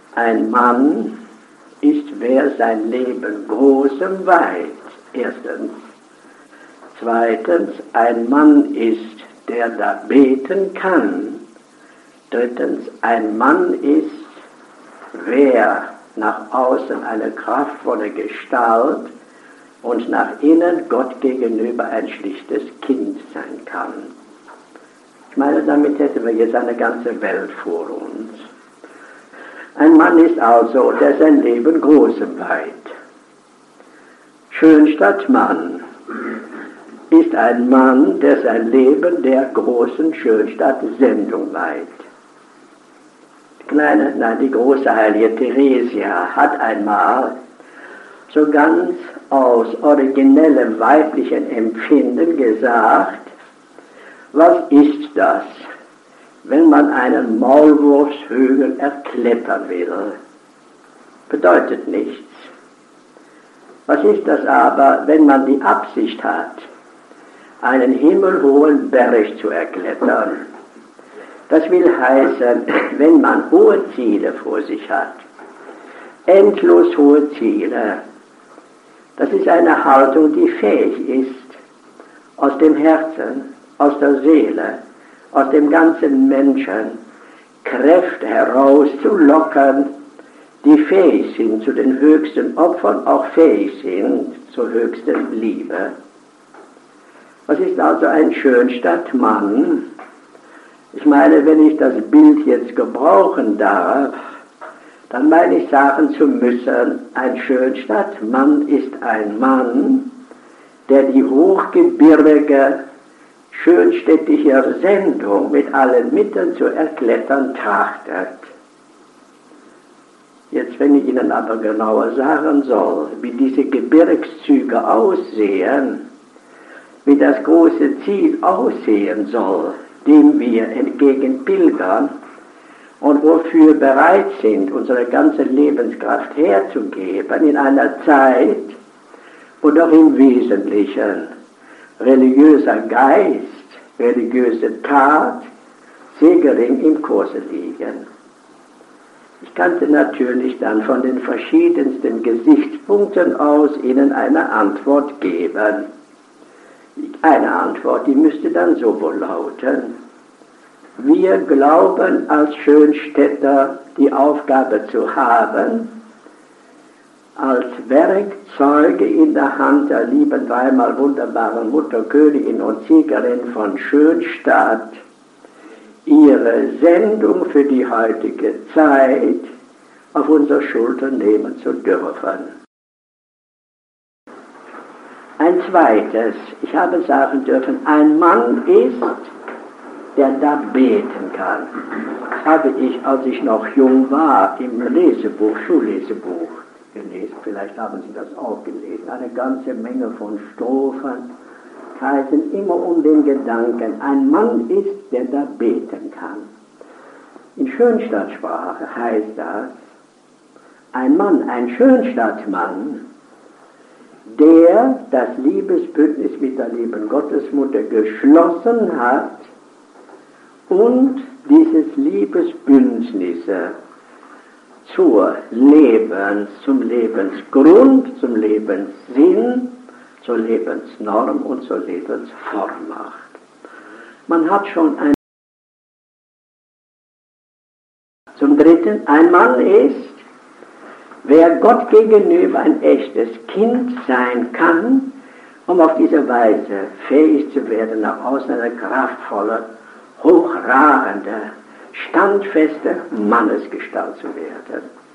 Ein Mann ist, wer sein Leben groß und weit, erstens. Zweitens, ein Mann ist, der da beten kann. Drittens, ein Mann ist, wer nach außen eine kraftvolle Gestalt und nach innen Gott gegenüber ein schlichtes Kind sein kann. Ich meine, damit hätten wir jetzt eine ganze Welt vor uns. Ein Mann ist also, der sein Leben groß und weit. Schönstadtmann ist ein Mann, der sein Leben der großen Schönstadt-Sendung weiht. Die große heilige Theresia hat einmal so ganz aus originellem weiblichen Empfinden gesagt, was ist das, wenn man einen Maulwurfshügel erklettern will? Bedeutet nichts. Was ist das aber, wenn man die Absicht hat, einen himmelhohen Berg zu erklettern? Das will heißen, wenn man hohe Ziele vor sich hat, endlos hohe Ziele, das ist eine Haltung, die fähig ist, aus dem Herzen, aus der Seele, aus dem ganzen Menschen Kräfte herauszulocken, die fähig sind zu den höchsten Opfern, auch fähig sind zur höchsten Liebe. Was ist also ein Schönstadtmann? Ich meine, wenn ich das Bild jetzt gebrauchen darf, dann meine ich sagen zu müssen, ein Schönstadtmann ist ein Mann, der die hochgebirge schönstädtische Sendung mit allen Mitteln zu erklettern trachtet. Jetzt, wenn ich Ihnen aber genauer sagen soll, wie diese Gebirgszüge aussehen, wie das große Ziel aussehen soll, dem wir entgegenpilgern und wofür wir bereit sind, unsere ganze Lebenskraft herzugeben in einer Zeit, wo doch im Wesentlichen religiöser Geist, religiöse Tat sehr gering im Kurse liegen. Ich könnte natürlich dann von den verschiedensten Gesichtspunkten aus Ihnen eine Antwort geben. Eine Antwort, die müsste dann so wohl lauten: Wir glauben als Schönstädter die Aufgabe zu haben, als Werkzeuge in der Hand der lieben, dreimal wunderbaren Mutter, Königin und Siegerin von Schönstadt ihre Sendung für die heutige Zeit auf unsere Schultern nehmen zu dürfen. Ein zweites, ich habe sagen dürfen, ein Mann ist, der da beten kann. Das habe ich, als ich noch jung war, im Lesebuch, Schullesebuch gelesen. Vielleicht haben Sie das auch gelesen. Eine ganze Menge von Strophen kreisen immer um den Gedanken, ein Mann ist, der da beten kann. In Schönstadtsprache heißt das, ein Mann, ein Schönstadtmann, der das Liebesbündnis mit der lieben Gottesmutter geschlossen hat und dieses Liebesbündnis zum Lebensgrund, zum Lebenssinn, zur Lebensnorm und zur Lebensform macht. Man hat schon Zum Dritten, ein Mann ist, wer Gott gegenüber ein echtes Kind sein kann, um auf diese Weise fähig zu werden, nach außen eine kraftvolle, hochragende, standfeste Mannesgestalt zu werden.